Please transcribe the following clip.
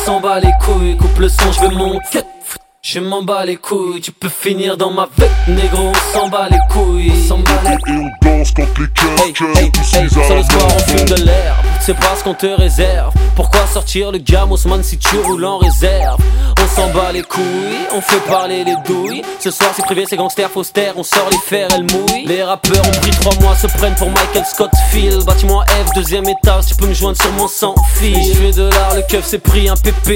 s'en bat les couilles. Coupe le son, je veux mon cut. Je m'en bats les couilles, tu peux finir dans ma vec, négro, on s'en bat les couilles. On s'en bat les couilles. Et on danse quand les cœurs sur le soir on fume de l'herbe, c'est pas ce qu'on te réserve. Pourquoi sortir le gamos man si tu roules en réserve? On s'en bat les couilles, on fait parler les douilles. Ce soir c'est privé, c'est gangster, faussaire, on sort les fers, elle mouille. Les rappeurs ont pris 3 mois, se prennent pour Michael Scott Field. Bâtiment F, 2e étage, tu peux me joindre sur mon sans fil. Je fais de l'art, le keuf s'est pris un pépé.